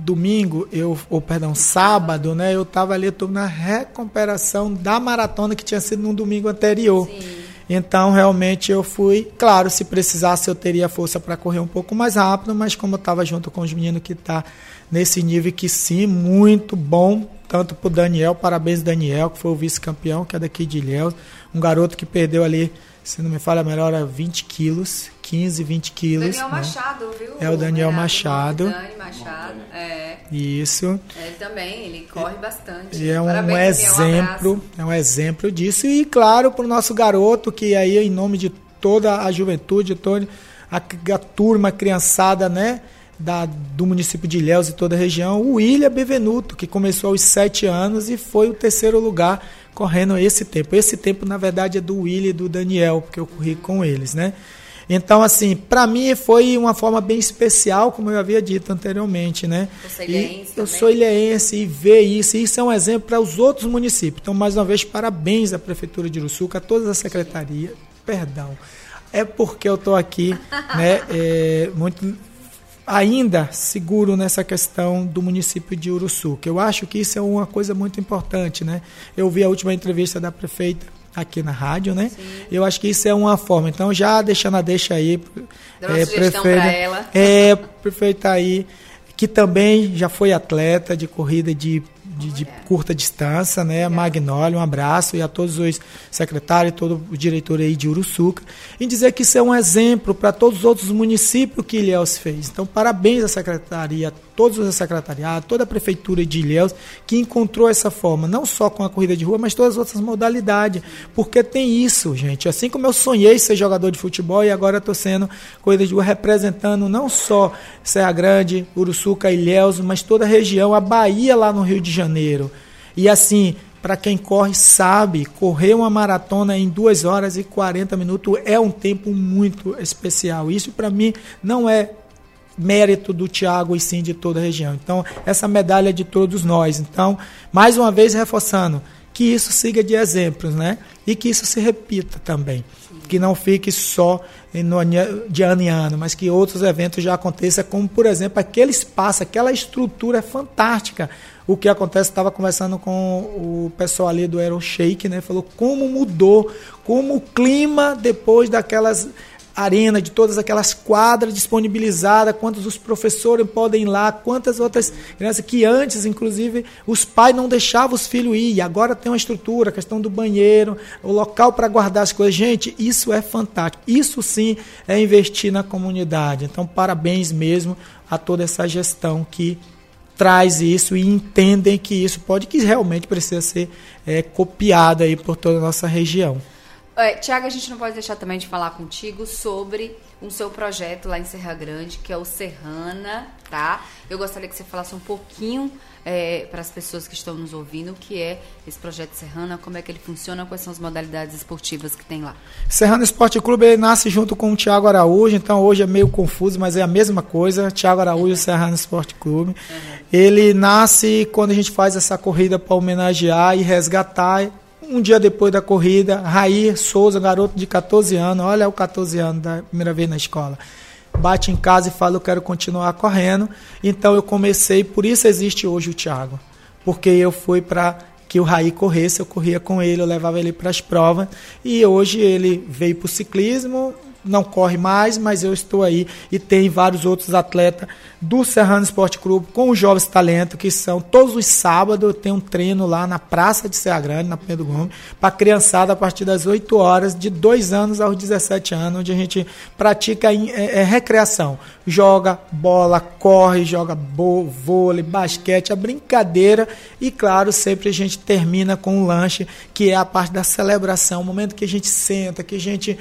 sábado, né, eu estava ali na recuperação da maratona que tinha sido no domingo anterior. Sim. Então, realmente, eu fui. Claro, se precisasse, eu teria força para correr um pouco mais rápido, mas como eu estava junto com os meninos que estão nesse nível que sim, muito bom, tanto para o Daniel, parabéns Daniel, que foi o vice-campeão, que é daqui de Ilhéus, um garoto que perdeu ali, se não me falha melhor, 20 quilos, 15, 20 quilos. Daniel, né? Machado, viu? É o Daniel Machado. Dani Machado, Isso. Ele também, ele corre bastante. E é um exemplo disso. E claro, para o nosso garoto, que aí em nome de toda a juventude, toda a turma, a criançada, né, do município de Ilhéus e toda a região, o William Bevenuto, que começou aos 7 anos e foi o 3º lugar correndo esse tempo. Esse tempo, na verdade, é do William e do Daniel, porque eu corri com eles, né? Então, assim, para mim foi uma forma bem especial, como eu havia dito anteriormente, né? Eu sou ilhéense e ver isso é um exemplo para os outros municípios. Então, mais uma vez, parabéns à Prefeitura de Uruçuca, a todas as secretarias. Perdão, é porque eu estou aqui, né, muito ainda seguro nessa questão do município de Uruçuca. Eu acho que isso é uma coisa muito importante, né? Eu vi a última entrevista da prefeita aqui na rádio, né? Eu acho que isso é uma forma. Então, já deixando a deixa aí, prefeita aí, que também já foi atleta de corrida de curta distância, né? Magnólia, um abraço, e a todos os secretários, todo o diretor aí de Uruçuca, em dizer que isso é um exemplo para todos os outros municípios que Ilhéus fez. Então, parabéns à secretaria, todos os secretariados, toda a prefeitura de Ilhéus, que encontrou essa forma, não só com a corrida de rua, mas todas as outras modalidades, porque tem isso, gente. Assim como eu sonhei ser jogador de futebol e agora estou sendo corrida de rua representando não só Serra Grande, Uruçuca, Ilhéus, mas toda a região, a Bahia lá no Rio de Janeiro. E assim, para quem corre sabe, correr uma maratona em 2 horas e 40 minutos é um tempo muito especial. Isso para mim não é mérito do Thiago e sim de toda a região. Então, essa medalha é de todos nós. Então, mais uma vez reforçando, que isso siga de exemplos, né? E que isso se repita também. Que não fique só de ano em ano, mas que outros eventos já aconteçam, como, por exemplo, aquele espaço, aquela estrutura é fantástica. O que acontece, estava conversando com o pessoal ali do Aeroshake, né? Falou como mudou, como o clima depois daquelas arenas, de todas aquelas quadras disponibilizadas, quantos os professores podem ir lá, quantas outras crianças que antes, inclusive, os pais não deixavam os filhos ir, e agora tem uma estrutura, a questão do banheiro, o local para guardar as coisas. Gente, isso é fantástico. Isso sim é investir na comunidade. Então, parabéns mesmo a toda essa gestão que traz isso e entendem que isso que realmente precisa ser copiado aí por toda a nossa região. Tiago, a gente não pode deixar também de falar contigo sobre o seu projeto lá em Serra Grande, que é o Serrana, tá? Eu gostaria que você falasse um pouquinho para as pessoas que estão nos ouvindo o que é esse projeto Serrana, como é que ele funciona, quais são as modalidades esportivas que tem lá. Serrana Esporte Clube, ele nasce junto com o Thiago Araújo, então hoje é meio confuso, mas é a mesma coisa, Thiago Araújo e Serrana Esporte Clube. Ele nasce quando a gente faz essa corrida para homenagear e resgatar. Um dia depois da corrida, Raí Souza, garoto de 14 anos, olha o 14 anos da primeira vez na escola, bate em casa e fala, eu quero continuar correndo. Então eu comecei, por isso existe hoje o Thiago, porque eu fui para que o Raí corresse, eu corria com ele, eu levava ele para as provas, e hoje ele veio para o ciclismo, não corre mais, mas eu estou aí, e tem vários outros atletas do Serrano Esporte Clube com os jovens talentos, que são todos os sábados, tem um treino lá na Praça de Serra Grande, na Pedro Gomes, para criançada a partir das 8 horas, de 2 anos aos 17 anos, onde a gente pratica recreação, joga bola, corre, joga vôlei, basquete, a brincadeira, e claro, sempre a gente termina com um lanche, que é a parte da celebração, o momento que a gente senta, que a gente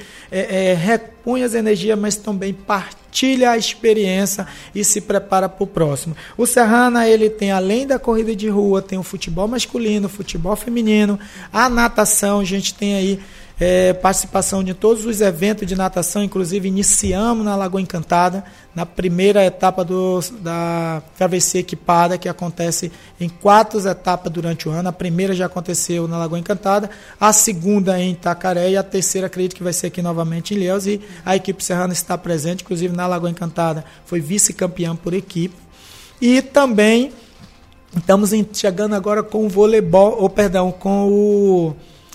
repõe as energias, mas também partilha a experiência e se prepara para o próximo. O Serrana, ele tem, além da corrida de rua, tem o futebol masculino, o futebol feminino, a natação, a gente tem aí participação de todos os eventos de natação, inclusive iniciamos na Lagoa Encantada, na primeira etapa da travessia equipada, que acontece em 4 etapas durante o ano. A primeira já aconteceu na Lagoa Encantada, a segunda em Itacaré e a terceira acredito que vai ser aqui novamente em Ilhéus, e a equipe serrana está presente, inclusive na Lagoa Encantada foi vice-campeã por equipe. E também estamos chegando agora com o voleibol, com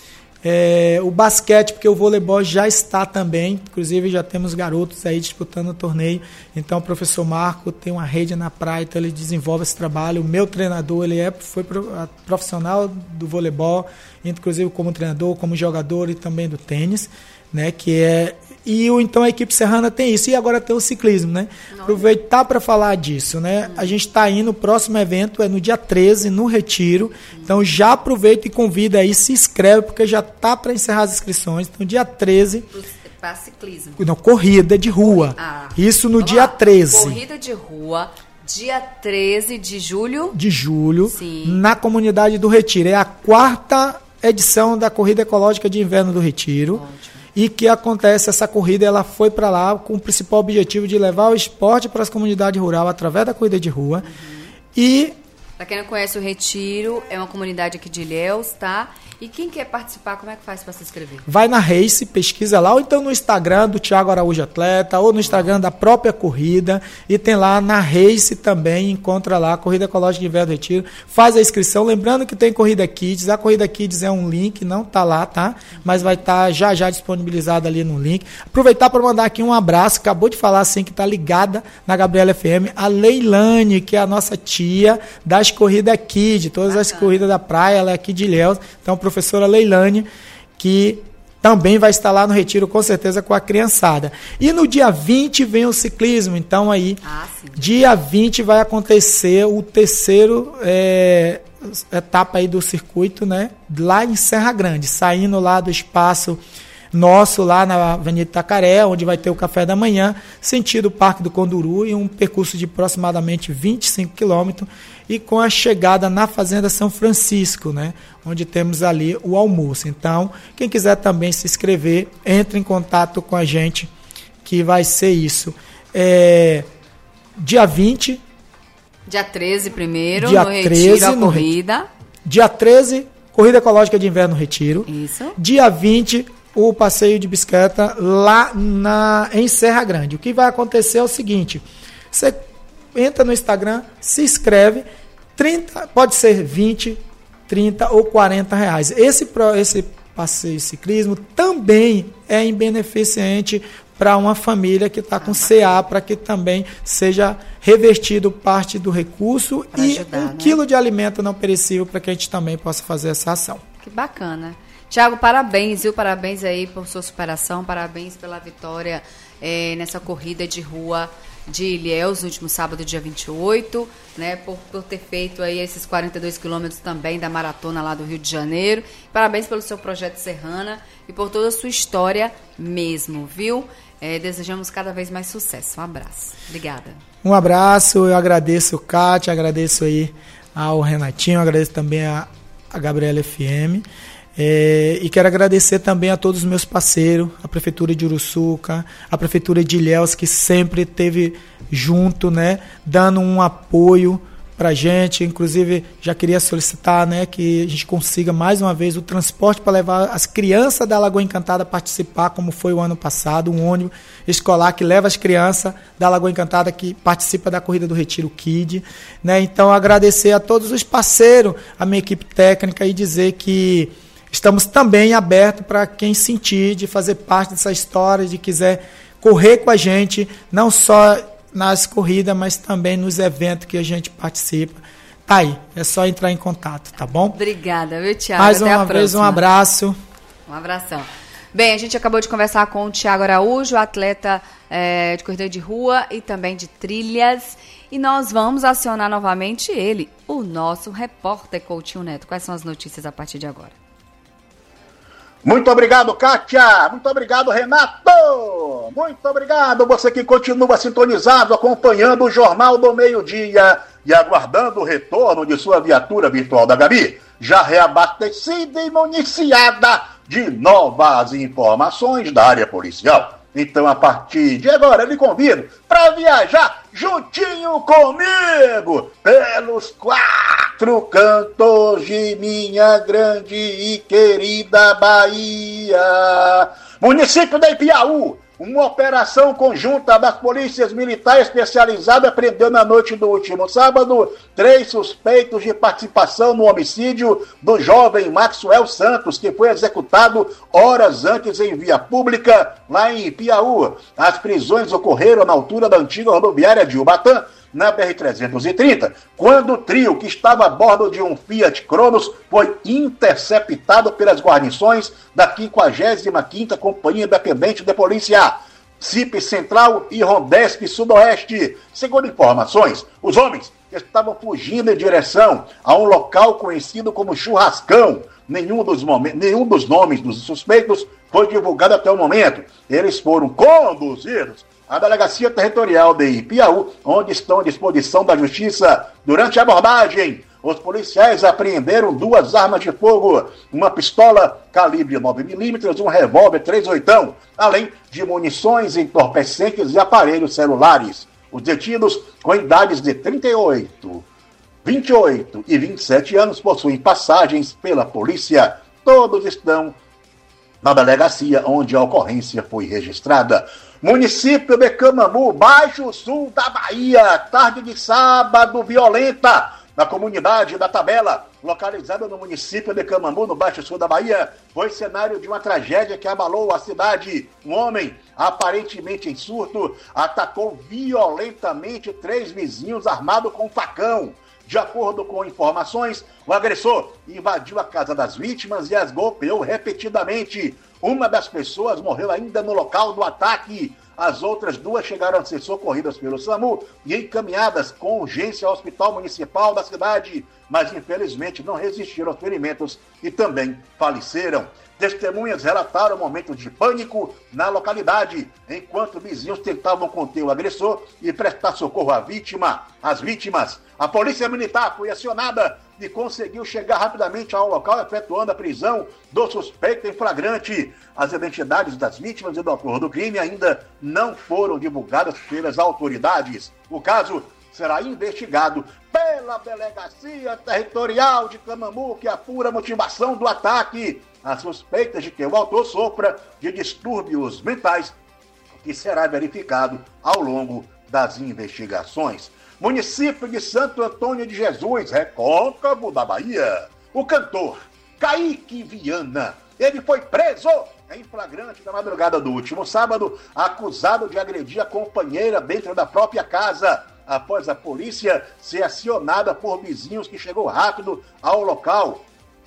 o basquete, porque o voleibol já está também, inclusive já temos garotos aí disputando o torneio, então o professor Marco tem uma rede na praia, então ele desenvolve esse trabalho. O meu treinador, ele foi profissional do voleibol, inclusive como treinador, como jogador e também do tênis, né, então a equipe serrana tem isso, e agora tem o ciclismo, né? Aproveitar para falar disso, né? A gente está indo, o próximo evento é no dia 13, no Retiro, então já aproveita e convida aí, se inscreve, porque já está para encerrar as inscrições, então dia 13... Para ciclismo? Não, corrida de rua, isso no dia 13. Corrida de rua, dia 13 de julho? De julho, sim, na comunidade do Retiro, é a 4ª edição da Corrida Ecológica de Inverno do Retiro. Ótimo. E que acontece, essa corrida, ela foi para lá com o principal objetivo de levar o esporte para as comunidades rurais através da corrida de rua. E Pra quem não conhece o Retiro, é uma comunidade aqui de Ilhéus, tá? E quem quer participar, como é que faz para se inscrever? Vai na Race, pesquisa lá, ou então no Instagram do Thiago Araújo Atleta, ou no Instagram da própria corrida, e tem lá na Race também, encontra lá, Corrida Ecológica de Inverno do Retiro, faz a inscrição, lembrando que tem Corrida Kids, a Corrida Kids é um link, não tá lá, tá? Mas vai estar já disponibilizado ali no link. Aproveitar para mandar aqui um abraço, acabou de falar assim, que tá ligada na Gabriela FM, a Leilane, que é a nossa tia das Corridas Kids, todas as corridas da praia, ela é aqui de Ilhéus, então professora Leilane, que também vai estar lá no Retiro, com certeza, com a criançada. E no dia 20 vem o ciclismo, então aí, dia 20 vai acontecer o terceiro etapa aí do circuito, né? Lá em Serra Grande, saindo lá do espaço nosso, lá na Avenida Itacaré, onde vai ter o café da manhã, sentido Parque do Conduru, e um percurso de aproximadamente 25 quilômetros, e com a chegada na Fazenda São Francisco, né, onde temos ali o almoço. Então, quem quiser também se inscrever, entre em contato com a gente, que vai ser isso. Dia 20. Dia 13 primeiro, dia no 13, Retiro, a corrida. Dia 13, Corrida Ecológica de Inverno no Retiro. Isso. Dia 20, o passeio de bicicleta lá em Serra Grande. O que vai acontecer é o seguinte: você entra no Instagram, se inscreve, 30, pode ser 20, 30 ou 40 reais. Esse passeio de ciclismo também é em beneficente para uma família que está com CA, para que também seja revertido parte do recurso pra e ajudar, um quilo de alimento não perecível para que a gente também possa fazer essa ação. Que bacana. Thiago, parabéns, viu? Parabéns aí por sua superação, parabéns pela vitória nessa corrida de rua de Ilhéus, no último sábado, dia 28, né? Por ter feito aí esses 42 quilômetros também da maratona lá do Rio de Janeiro. Parabéns pelo seu projeto Serrana e por toda a sua história mesmo, viu? Desejamos cada vez mais sucesso. Um abraço. Obrigada. Um abraço, eu agradeço o Kátia, agradeço aí ao Renatinho, agradeço também a Gabriela FM. E quero agradecer também a todos os meus parceiros, a Prefeitura de Uruçuca, a Prefeitura de Ilhéus, que sempre esteve junto, né, dando um apoio pra gente. Inclusive, já queria solicitar, né, que a gente consiga mais uma vez o transporte para levar as crianças da Lagoa Encantada a participar, como foi o ano passado, um ônibus escolar que leva as crianças da Lagoa Encantada que participa da Corrida do Retiro Kid, né? Então, agradecer a todos os parceiros, a minha equipe técnica, e dizer que estamos também abertos para quem sentir de fazer parte dessa história, de quiser correr com a gente, não só nas corridas, mas também nos eventos que a gente participa. Tá aí, é só entrar em contato, tá bom? Obrigada, viu, Thiago? Mais uma vez, um abraço. Um abração. Bem, a gente acabou de conversar com o Thiago Araújo, atleta de corrida de rua e também de trilhas. E nós vamos acionar novamente ele, o nosso repórter Coutinho Neto. Quais são as notícias a partir de agora? Muito obrigado, Kátia. Muito obrigado, Renato. Muito obrigado você que continua sintonizado, acompanhando o Jornal do Meio-Dia e aguardando o retorno de sua viatura virtual da Gabi, já reabastecida e municiada de novas informações da área policial. Então, a partir de agora, eu lhe convido para viajar juntinho comigo pelos 4 cantos de minha grande e querida Bahia. Município de Ipiaú, uma operação conjunta das polícias militares especializadas prendeu na noite do último sábado 3 suspeitos de participação no homicídio do jovem Maxwell Santos, que foi executado horas antes em via pública lá em Ipiaú. As prisões ocorreram na altura da antiga rodoviária de Ubatã, na BR-330, quando o trio, que estava a bordo de um Fiat Cronos, foi interceptado pelas guarnições da 55ª Companhia Independente de Polícia, CIP Central e Rondesp Sudoeste. Segundo informações, os homens estavam fugindo em direção a um local conhecido como Churrascão. Nenhum dos nomes dos suspeitos foi divulgado até o momento. Eles foram conduzidos à Delegacia Territorial de Ipiaú, onde estão à disposição da Justiça. Durante a abordagem, os policiais apreenderam 2 armas de fogo, uma pistola calibre 9mm, um revólver 3/8, além de munições entorpecentes e aparelhos celulares. Os detidos, com idades de 38, 28 e 27 anos possuem passagens pela polícia. Todos estão na delegacia onde a ocorrência foi registrada. Município de Camamu, Baixo Sul da Bahia, tarde de sábado violenta na comunidade da Tabela, localizada no município de Camamu, no Baixo Sul da Bahia, foi cenário de uma tragédia que abalou a cidade. Um homem, aparentemente em surto, atacou violentamente 3 vizinhos armado com facão. De acordo com informações, o agressor invadiu a casa das vítimas e as golpeou repetidamente. Uma das pessoas morreu ainda no local do ataque. As outras 2 chegaram a ser socorridas pelo SAMU e encaminhadas com urgência ao Hospital Municipal da cidade, mas infelizmente não resistiram aos ferimentos e também faleceram. Testemunhas relataram momentos de pânico na localidade, enquanto vizinhos tentavam conter o agressor e prestar socorro às vítimas. A polícia militar foi acionada e conseguiu chegar rapidamente ao local, efetuando a prisão do suspeito em flagrante. As identidades das vítimas e do autor do crime ainda não foram divulgadas pelas autoridades. O caso será investigado pela Delegacia Territorial de Camamu, que apura a motivação do ataque. As suspeitas de que o autor sofra de distúrbios mentais, que será verificado ao longo das investigações. Município de Santo Antônio de Jesus, recôncavo da Bahia. O cantor Kaique Viana, ele foi preso em flagrante na madrugada do último sábado, acusado de agredir a companheira dentro da própria casa, após a polícia ser acionada por vizinhos que chegou rápido ao local.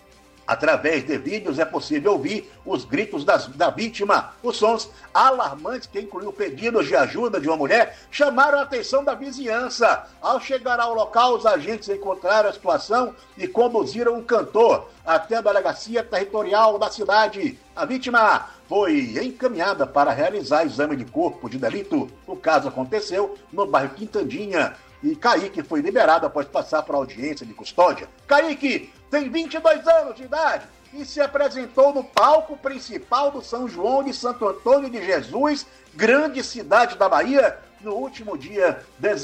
Através de vídeos é possível ouvir os gritos da vítima. Os sons alarmantes, que incluíam pedidos de ajuda de uma mulher, chamaram a atenção da vizinhança. Ao chegar ao local, os agentes encontraram a situação e conduziram o cantor até a Delegacia Territorial da cidade. A vítima foi encaminhada para realizar exame de corpo de delito. O caso aconteceu no bairro Quintandinha e Kaique foi liberado após passar por audiência de custódia. Kaique tem 22 anos de idade e se apresentou no palco principal do São João de Santo Antônio de Jesus, grande cidade da Bahia, no último dia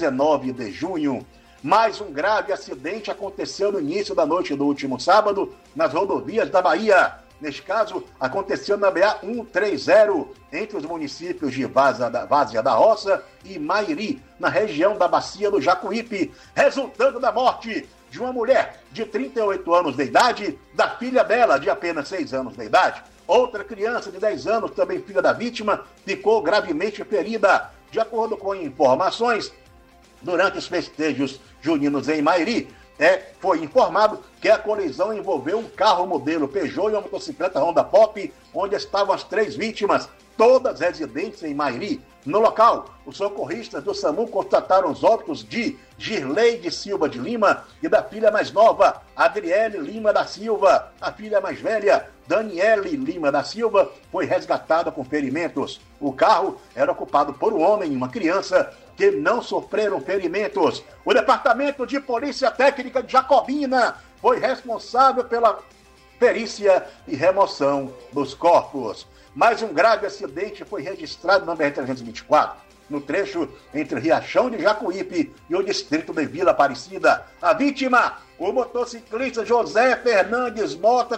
19 de junho. Mais um grave acidente aconteceu no início da noite do último sábado nas rodovias da Bahia. Neste caso, aconteceu na BA-130, entre os municípios de Várzea da Roça e Mairi, na região da Bacia do Jacuípe, resultando da morte de uma mulher de 38 anos de idade, da filha dela, de apenas 6 anos de idade. Outra criança de 10 anos, também filha da vítima, ficou gravemente ferida. De acordo com informações, durante os festejos juninos em Mairi, foi informado que a colisão envolveu um carro modelo Peugeot e uma motocicleta Honda Pop, onde estavam as 3 vítimas, todas residentes em Mairi. No local, os socorristas do SAMU constataram os óbitos de Girleide Silva de Lima e da filha mais nova, Adriele Lima da Silva. A filha mais velha, Daniele Lima da Silva, foi resgatada com ferimentos. O carro era ocupado por um homem e uma criança que não sofreram ferimentos. O Departamento de Polícia Técnica de Jacobina foi responsável pela perícia e remoção dos corpos. Mais um grave acidente foi registrado na BR-324, no trecho entre Riachão de Jacuípe e o distrito de Vila Aparecida. A vítima, o motociclista José Fernandes Mota,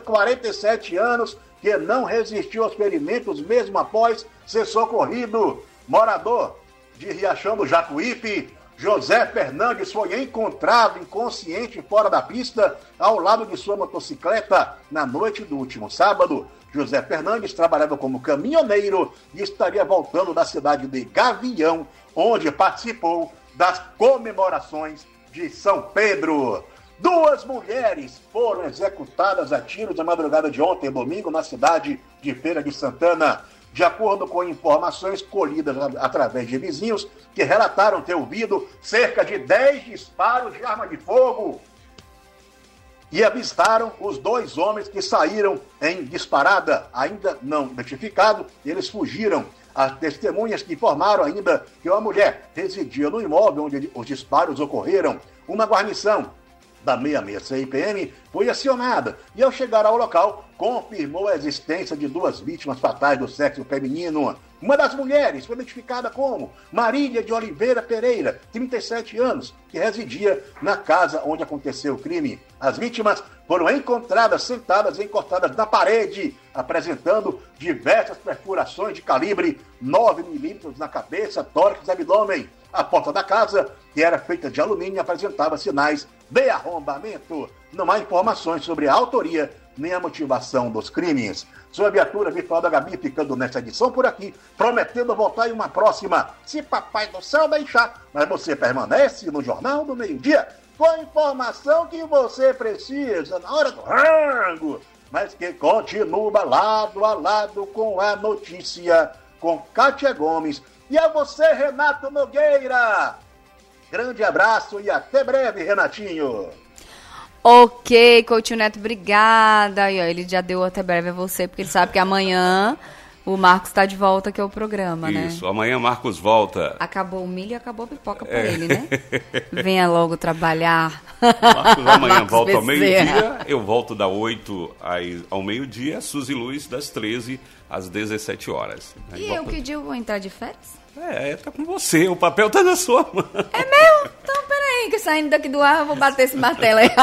47 anos, que não resistiu aos ferimentos mesmo após ser socorrido. Morador de Riachão do Jacuípe, José Fernandes foi encontrado inconsciente fora da pista ao lado de sua motocicleta na noite do último sábado. José Fernandes trabalhava como caminhoneiro e estaria voltando da cidade de Gavião, onde participou das comemorações de São Pedro. 2 mulheres foram executadas a tiros na madrugada de ontem, domingo, na cidade de Feira de Santana. De acordo com informações colhidas através de vizinhos que relataram ter ouvido cerca de 10 disparos de arma de fogo e avistaram os 2 homens que saíram em disparada, ainda não identificado, eles fugiram. As testemunhas que informaram ainda que uma mulher residia no imóvel onde os disparos ocorreram. Uma guarnição da 66 CIPM foi acionada e, ao chegar ao local, confirmou a existência de 2 vítimas fatais do sexo feminino. Uma das mulheres foi identificada como Marília de Oliveira Pereira, 37 anos, que residia na casa onde aconteceu o crime. As vítimas foram encontradas sentadas e encostadas na parede, apresentando diversas perfurações de calibre 9 milímetros na cabeça, tórax e abdômen. A porta da casa, que era feita de alumínio, apresentava sinais de arrombamento. Não há informações sobre a autoria nem a motivação dos crimes. Sua viatura virtual da Gabi ficando nessa edição por aqui, prometendo voltar em uma próxima, se papai do céu deixar. Mas você permanece no Jornal do Meio-Dia com a informação que você precisa na hora do rango, mas que continua lado a lado com a notícia, com Kátia Gomes. E a você, Renato Nogueira. Grande abraço e até breve, Renatinho. Ok, Coutinho Neto, obrigada. E, ó, ele já deu até breve a você, porque ele sabe que amanhã o Marcos está de volta aqui ao programa, né? Isso, amanhã Marcos volta. Acabou o milho e acabou a pipoca para ele, né? Venha logo trabalhar. Marcos amanhã Marcos volta ao Bezerra. meio-dia, eu volto da 8 ao meio-dia, Suzy Luz das 13 às 17 horas. Aí E volta... eu que dia eu vou entrar de férias? Tá com você, o papel tá na sua mão. É meu? Então, peraí, que saindo daqui do ar eu vou bater esse martelo aí.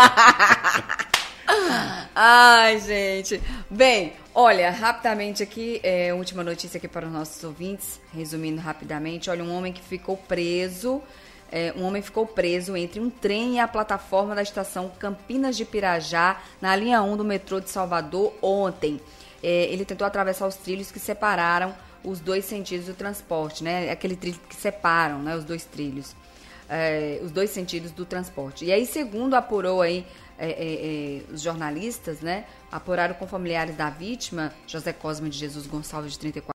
Ai, gente. Bem, olha, rapidamente aqui, última notícia aqui para os nossos ouvintes, resumindo rapidamente. Olha, um homem ficou preso entre um trem e a plataforma da estação Campinas de Pirajá, na linha 1 do metrô de Salvador, ontem. Ele tentou atravessar os trilhos que separaram os dois sentidos do transporte, né? Aquele trilho que separam, né? Os dois trilhos. Os dois sentidos do transporte. E aí, segundo apurou aí os jornalistas, né? Apuraram com familiares da vítima, José Cosme de Jesus Gonçalves, de 34